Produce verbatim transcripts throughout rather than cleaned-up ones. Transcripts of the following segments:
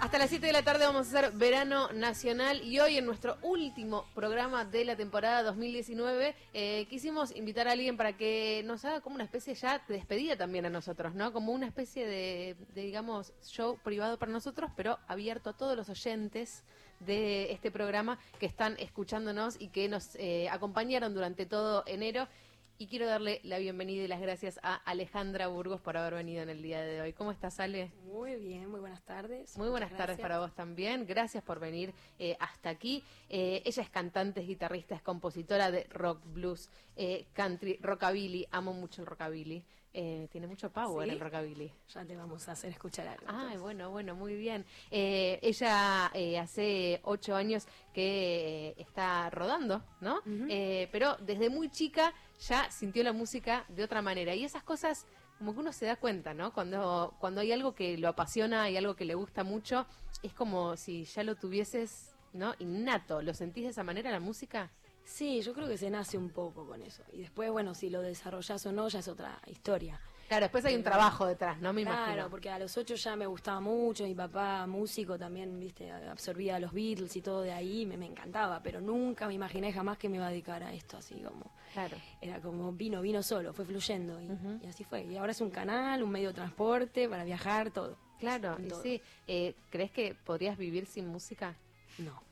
Hasta las siete de la tarde vamos a hacer Verano Nacional y hoy en nuestro último programa de la temporada dos mil diecinueve eh, quisimos invitar a alguien para que nos haga como una especie ya de despedida también a nosotros, ¿no? Como una especie de, de digamos, show privado para nosotros, pero abierto a todos los oyentes de este programa que están escuchándonos y que nos eh, acompañaron durante todo enero. Y quiero darle la bienvenida y las gracias a Alejandra Burgos por haber venido en el día de hoy. ¿Cómo estás, Ale? Muy bien, muy buenas tardes. Muy buenas tardes para vos también. Gracias por venir eh, hasta aquí. Eh, ella es cantante, es guitarrista, es compositora de rock, blues, eh, country, rockabilly. Amo mucho el rockabilly. Eh, tiene mucho power ¿Sí? el rockabilly. Ya te vamos a hacer escuchar algo. Ah, entonces. bueno, bueno, muy bien. Eh, ella eh, hace ocho años que eh, está rodando, ¿no? Uh-huh. Eh, pero desde muy chica ya sintió la música de otra manera. Y esas cosas, como que uno se da cuenta, ¿no? Cuando, cuando hay algo que lo apasiona y algo que le gusta mucho, es como si ya lo tuvieses, ¿no? Innato. ¿Lo sentís de esa manera la música? Sí, yo creo que se nace un poco con eso. Y después, bueno, si lo desarrollás o no, ya es otra historia. Claro, después hay un trabajo detrás, ¿no? Me claro, imagino. porque a los ocho ya me gustaba mucho, mi papá músico también, viste, absorbía los Beatles y todo de ahí, me, me encantaba, pero nunca me imaginé jamás que me iba a dedicar a esto, así como, claro. Era como vino, vino solo, fue fluyendo y, Uh-huh. y así fue. Y ahora es un canal, un medio de transporte para viajar, todo. Claro, y todo. sí. Eh, ¿crees que podrías vivir sin música? No.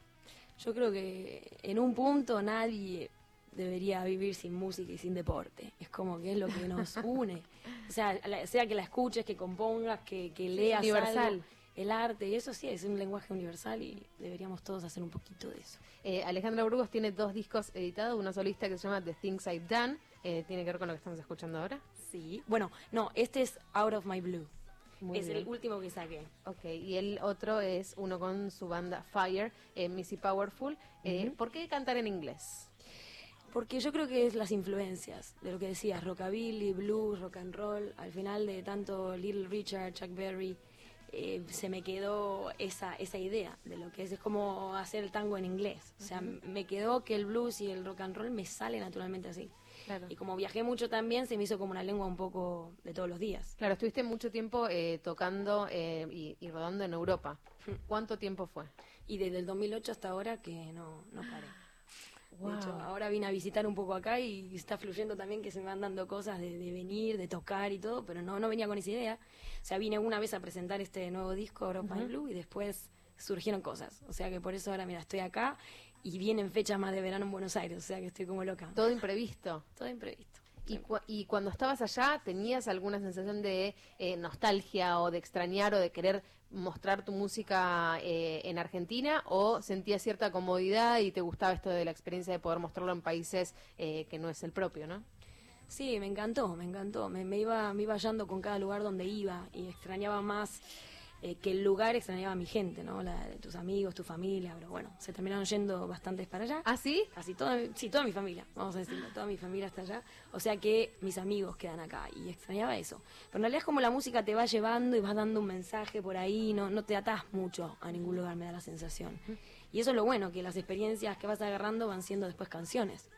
Yo creo que en un punto nadie debería vivir sin música y sin deporte. Es como que es lo que nos une. O sea, la, sea que la escuches, que compongas, que, que leas universal. algo, el arte, y eso sí, es un lenguaje universal y deberíamos todos hacer un poquito de eso. Eh, Alejandra Burgos tiene dos discos editados, una solista que se llama The Things I've Done, eh, ¿tiene que ver con lo que estamos escuchando ahora? Sí. Bueno, no, este es Out of My Blue. Muy es bien. el último que saqué. Ok, y el otro es uno con su banda Fire, eh, Missy Powerful. Eh, Uh-huh. ¿Por qué cantar en inglés? Porque yo creo que es las influencias de lo que decías, rockabilly, blues, rock and roll. Al final de tanto Little Richard, Chuck Berry, eh, se me quedó esa esa idea de lo que es, es como hacer el tango en inglés. O sea, uh-huh. me quedó que el blues y el rock and roll me sale naturalmente así. Claro. Y como viajé mucho también, se me hizo como una lengua un poco de todos los días. Claro, estuviste mucho tiempo eh, tocando eh, y, y rodando en Europa. ¿Cuánto tiempo fue? Y desde el dos mil ocho hasta ahora que no, no paré. Wow. De hecho, ahora vine a visitar un poco acá y está fluyendo también que se me van dando cosas de, de venir, de tocar y todo, pero no, no venía con esa idea. O sea, vine una vez a presentar este nuevo disco, Europa Uh-huh. in Blue, y después surgieron cosas. O sea que por eso ahora, mira, estoy acá y vienen fechas más de verano en Buenos Aires, o sea que estoy como loca. Todo imprevisto. Todo imprevisto. Y, cu- y cuando estabas allá, ¿tenías alguna sensación de eh, nostalgia o de extrañar o de querer mostrar tu música eh, en Argentina? ¿O sentías cierta comodidad y te gustaba esto de la experiencia de poder mostrarlo en países eh, que no es el propio, ¿no? Sí, me encantó, me encantó. Me, me iba me iba hallando con cada lugar donde iba y extrañaba más eh, que el lugar, extrañaba a mi gente, ¿no? La, tus amigos, tu familia, pero bueno, se terminaron yendo bastantes para allá. ¿Ah, sí? Casi toda, sí, toda mi familia, vamos a decirlo, toda mi familia está allá. O sea que mis amigos quedan acá y extrañaba eso. Pero en realidad es como la música te va llevando y vas dando un mensaje por ahí, no, no te atás mucho a ningún lugar, me da la sensación. Y eso es lo bueno, que las experiencias que vas agarrando van siendo después canciones.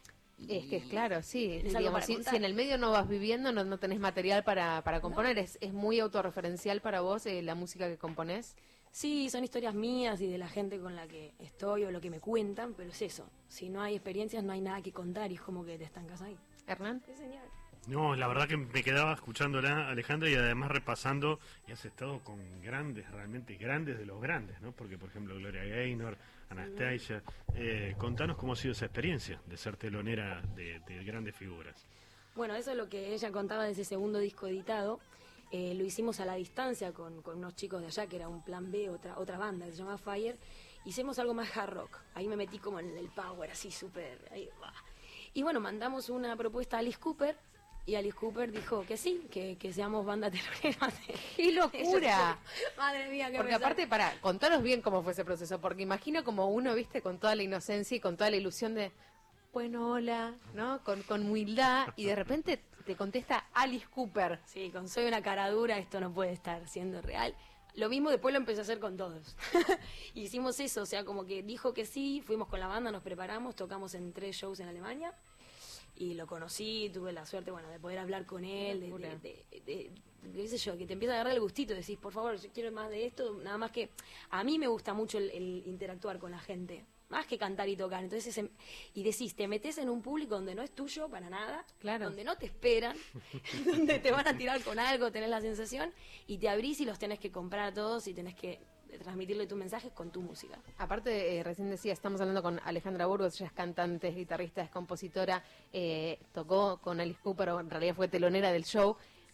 Es que es claro, sí. Es algo Digamos, para si, contar. si en el medio no vas viviendo, no, no tenés material para, para componer. No. ¿Es, es muy autorreferencial para vos eh, la música que componés? Sí, son historias mías y de la gente con la que estoy o lo que me cuentan, pero es eso. Si no hay experiencias, no hay nada que contar y es como que te estancas ahí. Hernán. Qué señal. No, la verdad que me quedaba escuchándola, Alejandra, y además repasando, y has estado con grandes, realmente grandes de los grandes, ¿no? Porque, por ejemplo, Gloria Gaynor, Anastasia, eh, contanos cómo ha sido esa experiencia de ser telonera de, de grandes figuras. Bueno, eso es lo que ella contaba de ese segundo disco editado. Eh, lo hicimos a la distancia con, con unos chicos de allá, que era un plan B, otra otra banda que se llama Fire. Hicimos algo más hard rock. Ahí me metí como en el power, así súper... ahí, bah. Y bueno, mandamos una propuesta a Alice Cooper. Y Alice Cooper dijo que sí, que, que seamos banda telonera. ¡Qué locura! Madre mía, qué Porque pesar. aparte, para contaros bien cómo fue ese proceso, porque imagino como uno, viste, con toda la inocencia y con toda la ilusión de, bueno, hola, ¿no? Con, con humildad, y de repente te contesta Alice Cooper. Sí, con soy una cara dura, esto no puede estar siendo real. Lo mismo después lo empecé a hacer con todos. Hicimos eso, o sea, como que dijo que sí, fuimos con la banda, nos preparamos, tocamos en tres shows en Alemania. y lo conocí, tuve la suerte, bueno, de poder hablar con él, de, de, de, de, de, de qué sé yo, que te empieza a agarrar el gustito, decís, por favor, yo quiero más de esto, nada más que a mí me gusta mucho el, el interactuar con la gente, más que cantar y tocar. Entonces, ese, y decís, te metes en un público donde no es tuyo para nada, claro, donde no te esperan, donde te van a tirar con algo, tenés la sensación, y te abrís y los tenés que comprar a todos y tenés que transmitirle tus mensajes con tu música. Aparte, eh, recién decía, estamos hablando con Alejandra Burgos, ella es cantante, es guitarrista, es compositora, eh, tocó con Alice Cooper, en realidad fue telonera del show.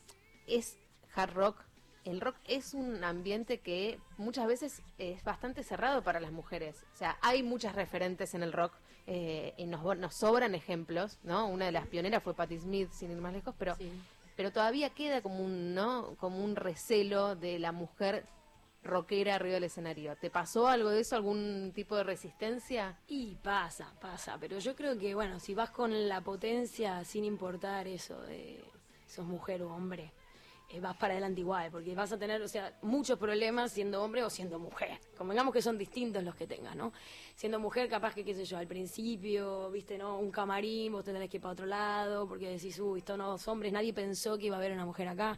Es hard rock. El rock es un ambiente que muchas veces es bastante cerrado para las mujeres. O sea, hay muchas referentes en el rock eh, y nos, nos sobran ejemplos, ¿no? Una de las pioneras fue Patti Smith, sin ir más lejos, pero, Sí. pero todavía queda como un, ¿no? Como un recelo de la mujer rockera arriba del escenario. ¿Te pasó algo de eso, algún tipo de resistencia? Y pasa, pasa, pero yo creo que, bueno, si vas con la potencia sin importar eso de sos mujer o hombre, eh, vas para adelante igual, porque vas a tener, o sea, muchos problemas siendo hombre o siendo mujer. Convengamos que son distintos los que tengas, ¿no? Siendo mujer, capaz que, qué sé yo, al principio, viste, ¿no? Un camarín, vos te tenés que ir para otro lado, porque decís, uy, estos no dos hombres, nadie pensó que iba a haber una mujer acá.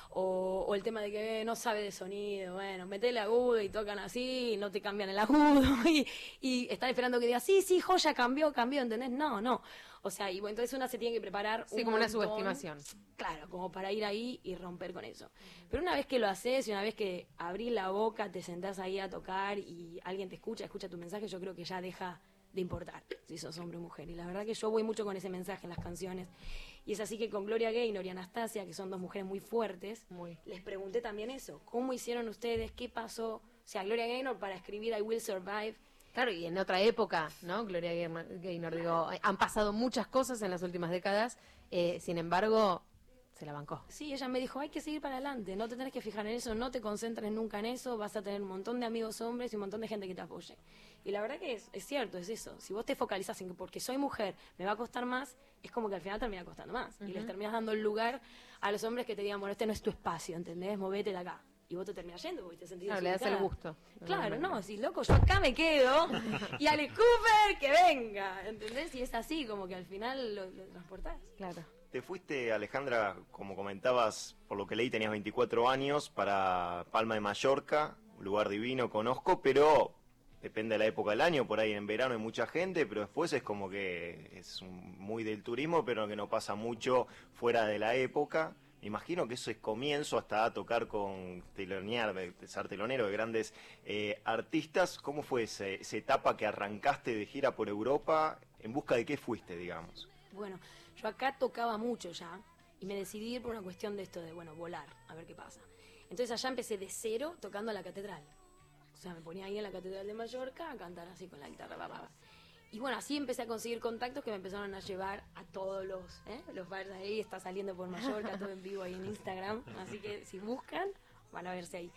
O, o el tema de que eh, no sabe de sonido, bueno, metele agudo y tocan así, y no te cambian el agudo, y, y están esperando que digas, sí, sí, joya, cambió, cambió, ¿entendés? No, no. O sea, y bueno, entonces una se tiene que preparar Sí, un como una montón, subestimación. claro, como para ir ahí y romper con eso. Pero una vez que lo haces y una vez que abrís la boca, te sentás ahí a tocar y alguien te escucha, escucha tu mensaje, yo creo que ya deja de importar si sos hombre o mujer. Y la verdad que yo voy mucho con ese mensaje en las canciones. Y es así que con Gloria Gaynor y Anastasia, que son dos mujeres muy fuertes, Muy. les pregunté también eso. ¿Cómo hicieron ustedes? ¿Qué pasó? O sea, Gloria Gaynor para escribir I Will Survive. Claro, y en otra época, ¿no? Gloria Gaynor, digo, han pasado muchas cosas en las últimas décadas, eh, sin embargo, se la bancó. Sí, ella me dijo, hay que seguir para adelante, no te tenés que fijar en eso, no te concentres nunca en eso, vas a tener un montón de amigos hombres y un montón de gente que te apoye. Y la verdad que es, es cierto, es eso. Si vos te focalizás en que porque soy mujer me va a costar más, es como que al final termina costando más. Uh-huh. Y les terminas dando el lugar a los hombres que te digan, bueno, este no es tu espacio, ¿entendés? Movete de acá. Y vos te terminás yendo porque te sentís Claro, le das el gusto. Claro, no, si loco, yo acá me quedo y Alex Cooper que venga, ¿entendés? Y es así, como que al final lo, lo transportás. Claro. Te fuiste, Alejandra, como comentabas, por lo que leí tenías veinticuatro años, para Palma de Mallorca, un lugar divino, conozco, pero depende de la época del año, por ahí en verano hay mucha gente, pero después es como que es un, muy del turismo, pero que no pasa mucho fuera de la época. Me imagino que eso es comienzo hasta a tocar con telonear, de ser telonero de grandes eh, artistas. ¿Cómo fue ese, esa etapa que arrancaste de gira por Europa? ¿En busca de qué fuiste, digamos? Bueno, yo acá tocaba mucho ya y me decidí ir por una cuestión de esto de, bueno, volar, a ver qué pasa. Entonces allá empecé de cero tocando en la catedral. O sea, me ponía ahí en la catedral de Mallorca a cantar así con la guitarra, bla, bla, bla. Y bueno, así empecé a conseguir contactos que me empezaron a llevar a todos los, ¿eh? los bares ahí, está saliendo por Mallorca, todo en vivo ahí en Instagram, así que si buscan, van a verse ahí.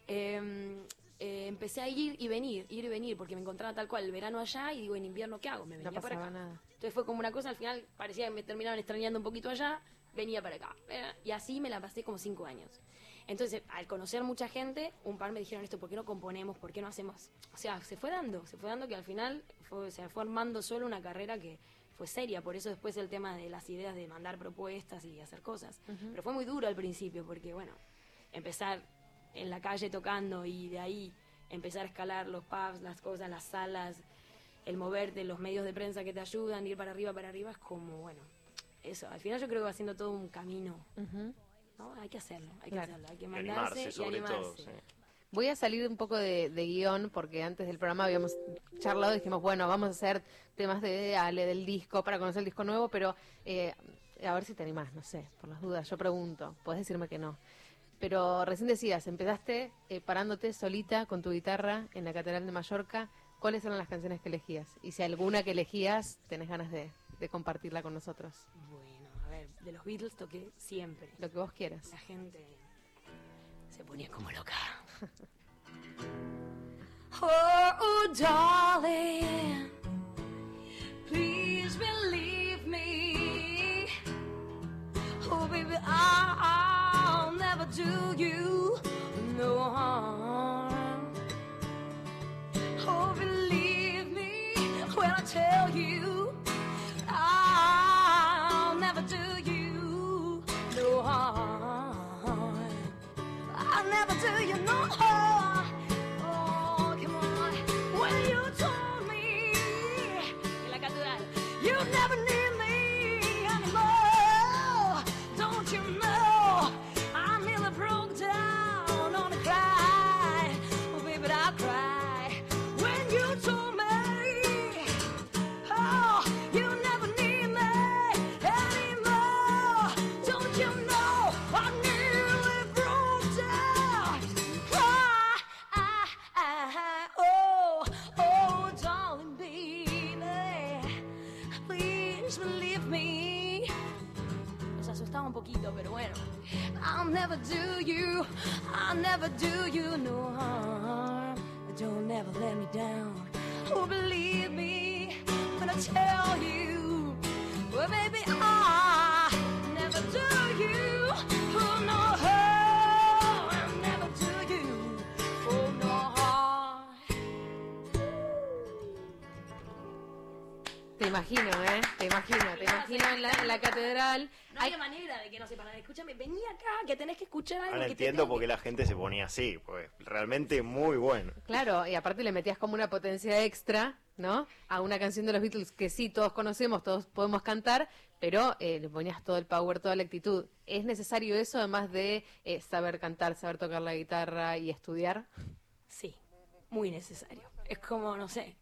Eh, eh, empecé a ir y venir, ir y venir, porque me encontraba tal cual el verano allá y digo, en invierno, ¿qué hago? Me venía no para acá. Nada. Entonces fue como una cosa, al final parecía que me terminaban extrañando un poquito allá, venía para acá. ¿eh? Y así me la pasé como cinco años. Entonces, al conocer mucha gente, un par me dijeron esto, ¿por qué no componemos? ¿Por qué no hacemos? O sea, se fue dando, se fue dando que al final fue, se fue armando solo una carrera que fue seria. Por eso después el tema de las ideas de mandar propuestas y hacer cosas. Uh-huh. Pero fue muy duro al principio, porque bueno, empezar en la calle tocando y de ahí empezar a escalar los pubs, las cosas, las salas, el moverte, los medios de prensa que te ayudan, ir para arriba, para arriba, es como, bueno, eso. Al final yo creo que va siendo todo un camino. Uh-huh. ¿No? Hay que hacerlo, hay claro. que hacerlo, hay que mandarse y animarse, sobre y animarse. todo, sí. Voy a salir un poco de, de guión porque antes del programa habíamos charlado y dijimos, bueno, vamos a hacer temas de Ale, del disco, para conocer el disco nuevo, pero eh, a ver si te animás, no sé, por las dudas, yo pregunto, podés decirme que no. Pero recién decías, empezaste eh, parándote solita con tu guitarra en la Catedral de Mallorca, ¿cuáles eran las canciones que elegías? Y si alguna que elegías, tenés ganas de, de compartirla con nosotros. Bueno, a ver, de los Beatles toqué siempre. Lo que vos quieras. La gente se ponía como loca. Oh, darling, please believe me. Oh, baby, I'll never do you no harm. Oh, believe me when I tell you I me. Nos asustaba un poquito, pero bueno. I'll never do you, I'll never do you no harm. You'll never let me down. Oh, believe me when I tell you, well, baby, I never do you oh, no harm. I'll never do you oh, no harm. Te imagino, ¿eh? Te imagino, te imagino en la, en la catedral. No había manera de que no sepan. Escúchame, vení acá, que tenés que escuchar algo. Ahora que entiendo te por qué la gente se ponía así, pues realmente muy bueno. Claro, y aparte le metías como una potencia extra, ¿no? A una canción de los Beatles que sí todos conocemos, todos podemos cantar, pero eh, le ponías todo el power, toda la actitud. ¿Es necesario eso además de eh, saber cantar, saber tocar la guitarra y estudiar? Sí, muy necesario. Es como, no sé,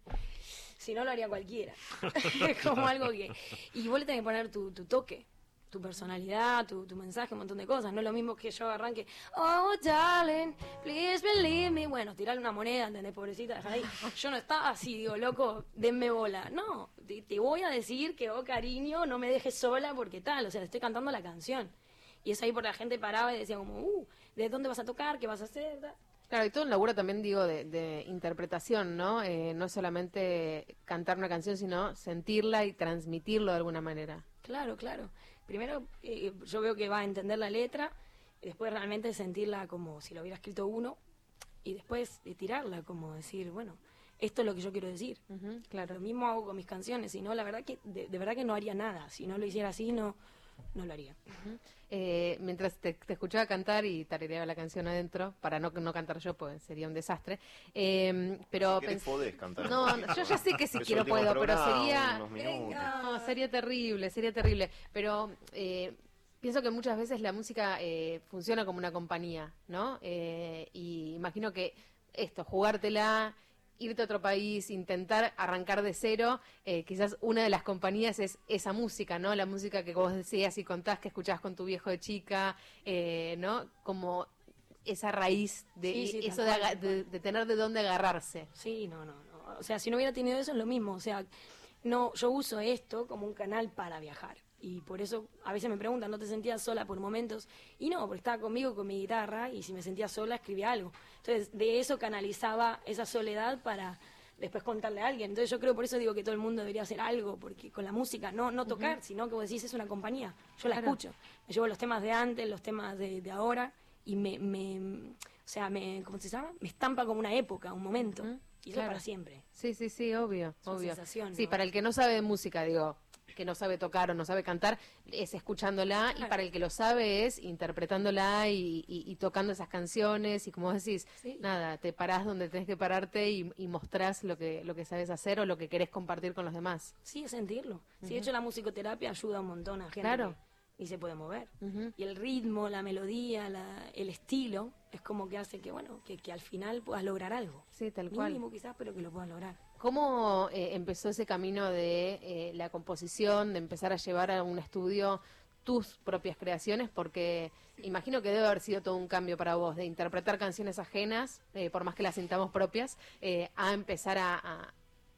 si no lo haría cualquiera. Es como algo que... Y vos le tenés que poner tu, tu toque, tu personalidad, tu, tu mensaje, un montón de cosas. No es lo mismo que yo arranque, oh, darling, please believe me. Bueno, tirarle una moneda, ¿entendés? Pobrecita, dejá ahí. Yo no estaba así, digo, loco, denme bola. No, te, te voy a decir que, oh, cariño, no me dejes sola porque tal. O sea, te estoy cantando la canción. Y es ahí por la gente paraba y decía como, uh, ¿de dónde vas a tocar? ¿Qué vas a hacer? Claro, y todo un laburo también, digo, de, de interpretación, ¿no? Eh, no es solamente cantar una canción, sino sentirla y transmitirlo de alguna manera. Claro, claro. Primero, eh, yo veo que va a entender la letra, y después realmente sentirla como si lo hubiera escrito uno, y después de tirarla, como decir, bueno, esto es lo que yo quiero decir. Uh-huh, claro. Lo mismo hago con mis canciones, si no, la verdad que, de, de verdad que no haría nada. Si no lo hiciera así, no, no lo haría. Uh-huh. Eh, mientras te, te escuchaba cantar y tarareaba la canción adentro, para no, no cantar yo, pues sería un desastre. Eh, pero Si querés, pens- podés cantar. No, no, yo ya sé que si Es quiero último puedo, pero programa, sería... unos minutos. No, sería terrible, sería terrible. Pero eh, pienso que muchas veces la música eh, funciona como una compañía, ¿no? Eh, y imagino que esto, jugártela, irte a otro país, intentar arrancar de cero, eh, quizás una de las compañías es esa música, ¿no? La música que vos decías y contás que escuchás con tu viejo de chica, eh, ¿no? Como esa raíz de Sí, sí, eso tal de, cual, aga- tal cual. de, de tener de dónde agarrarse. Sí, no, no, no. O sea, si no hubiera tenido eso es lo mismo. O sea, no, yo uso esto como un canal para viajar. Y por eso a veces me preguntan, ¿no te sentías sola por momentos? Y no, porque estaba conmigo con mi guitarra y si me sentía sola escribía algo. Entonces, de eso canalizaba esa soledad para después contarle a alguien. Entonces yo creo, por eso digo que todo el mundo debería hacer algo, porque con la música, no no tocar, uh-huh. sino que vos decís, es una compañía. Yo la Claro. escucho. Me llevo los temas de antes, los temas de, de ahora, y me, me, o sea, me, ¿cómo se llama? Me estampa como una época, un momento. Uh-huh. Y eso Claro. para siempre. Sí, sí, sí, obvio, Es una obvio. sensación, Sí, ¿no? para el que no sabe de música, digo, que no sabe tocar o no sabe cantar, es escuchándola, y Claro. para el que lo sabe es interpretándola y, y- y tocando esas canciones, y como vos decís, Sí. nada, te parás donde tenés que pararte y, y mostrás lo que, lo que sabes hacer o lo que querés compartir con los demás. Sí, es sentirlo. Sí, de hecho la musicoterapia ayuda un montón a gente Claro. que ni se puede mover. Ujú. Y el ritmo, la melodía, la- el estilo, es como que hace que, bueno, que, que al final puedas lograr algo. Sí, tal cual. Mínimo quizás, pero que lo puedas lograr. ¿Cómo eh, empezó ese camino de eh, la composición, de empezar a llevar a un estudio tus propias creaciones? Porque imagino que debe haber sido todo un cambio para vos, de interpretar canciones ajenas, eh, por más que las sintamos propias, eh, a empezar a, a-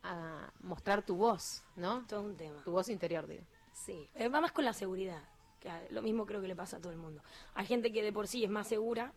a mostrar tu voz, ¿no? Todo un tema. Tu voz interior, digo. Sí, eh, va más con la seguridad. Que a- lo mismo creo que le pasa a todo el mundo. Hay gente que de por sí es más segura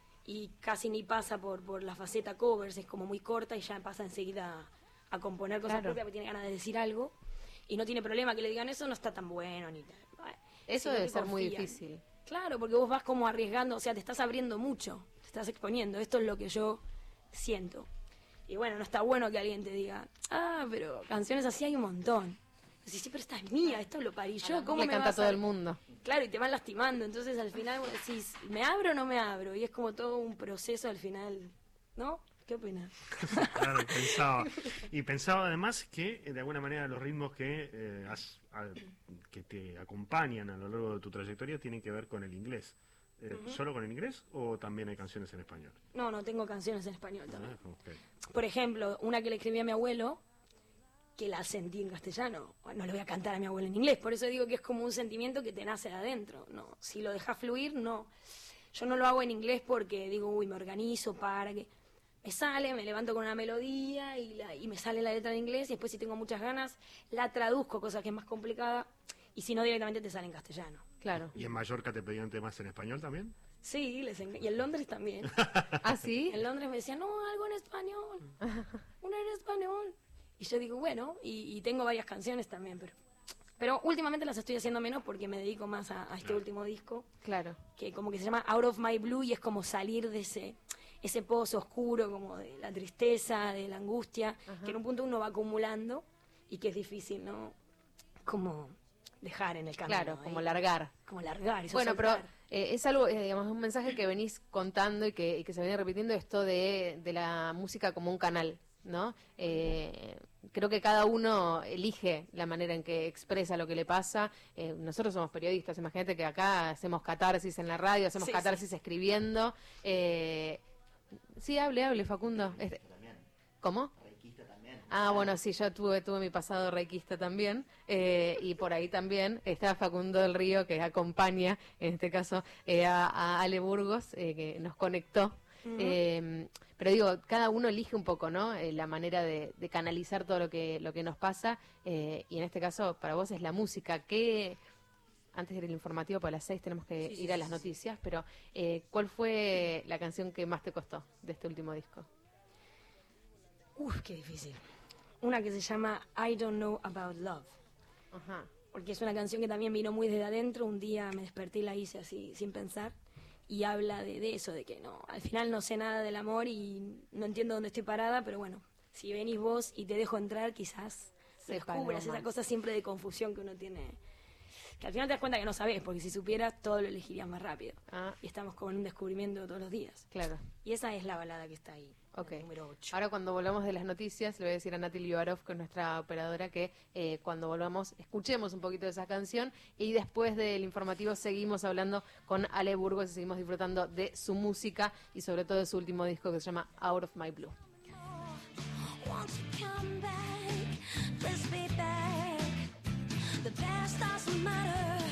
y casi ni pasa por, por la faceta covers, es como muy corta y ya pasa enseguida a, a componer cosas Claro. propias porque tiene ganas de decir algo y no tiene problema que le digan eso, no está tan bueno ni tal. Bueno, Eso sino debe que ser muy confían. difícil. Claro, porque vos vas como arriesgando, o sea, te estás abriendo mucho, te estás exponiendo, esto es lo que yo siento. Y bueno, no está bueno que alguien te diga, ah, pero canciones así hay un montón. Decís, sí, pero esta es mía, esto lo parí yo, ¿cómo Le me canta vas todo a...? el mundo. Claro, y te van lastimando, entonces al final vos decís, ¿me abro o no me abro? Y es como todo un proceso al final, ¿no? ¿Qué opinas? Claro, pensaba. Y pensaba además que, eh, de alguna manera, los ritmos que, eh, has- a- que te acompañan a lo largo de tu trayectoria tienen que ver con el inglés. Eh, ¿Solo con el inglés o también hay canciones en español? No, no, tengo canciones en español también. Ah, ok. Por ejemplo, una que le escribí a mi abuelo, que la sentí en castellano. No le voy a cantar a mi abuelo en inglés, por eso digo que es como un sentimiento que te nace de adentro. No, si lo dejas fluir, no. Yo no lo hago en inglés porque digo, uy, me organizo para que... Me sale, me levanto con una melodía y, la- y me sale la letra en inglés y después si tengo muchas ganas la traduzco, cosa que es más complicada. y si no directamente te sale en castellano. Claro. ¿Y en Mallorca te pedían temas en español también? Sí, les enc- y en Londres también. ¿Ah, sí? En Londres me decían, no, algo en español, una en español. Y yo digo, bueno, y, y tengo varias canciones también, pero pero últimamente las estoy haciendo menos porque me dedico más a, a este último disco, Claro. que como que se llama Out of My Blue, y es como salir de ese ese pozo oscuro, como de la tristeza, de la angustia, que en un punto uno va acumulando y que es difícil, ¿no? Como dejar en el camino. Claro, ahí. como largar. Como largar, eso Bueno, pero soltar. eh, es algo, eh, digamos, un mensaje que venís contando y que, y que se viene repitiendo, esto de, de la música como un canal, ¿no? Eh, creo que cada uno elige la manera en que expresa lo que le pasa. Eh, nosotros somos periodistas, imagínate que acá hacemos catarsis en la radio, hacemos Sí, catarsis sí. escribiendo. Eh, sí, hable, hable, Facundo. Este- ¿Cómo? Ah, bueno, sí, yo tuve, tuve mi pasado reikista también, eh, y por ahí también está Facundo del Río, que acompaña, en este caso, eh, a, a Ale Burgos, eh, que nos conectó. Ujú. Eh, pero digo, cada uno elige un poco, ¿no? Eh, la manera de, de canalizar todo lo que, lo que nos pasa, eh, y en este caso, para vos es la música. ¿Qué, antes del informativo, para las seis tenemos que Sí, sí, ir a sí, las sí. noticias, pero eh, ¿cuál fue la canción que más te costó de este último disco? Uf, qué difícil. Una que se llama I Don't Know About Love, Ajá. porque es una canción que también vino muy desde adentro. Un día me desperté y la hice así, sin pensar, y habla de, de eso, de que no, al final no sé nada del amor y no entiendo dónde estoy parada, pero bueno, si venís vos y te dejo entrar, quizás Sepa descubras algo esa más. cosa siempre de confusión que uno tiene, que al final te das cuenta que no sabés, porque si supieras todo lo elegirías más rápido. Ah, Y estamos con un descubrimiento todos los días. claro. Y esa es la balada que está ahí, Ok. el número ocho. Ahora cuando volvamos de las noticias, le voy a decir a Nati Libarov, que es nuestra operadora, que eh, cuando volvamos escuchemos un poquito de esa canción, y después del informativo seguimos hablando con Ale Burgos y seguimos disfrutando de su música y sobre todo de su último disco que se llama Out of My Blue. Won't you come back? Let's be back. The past doesn't matter.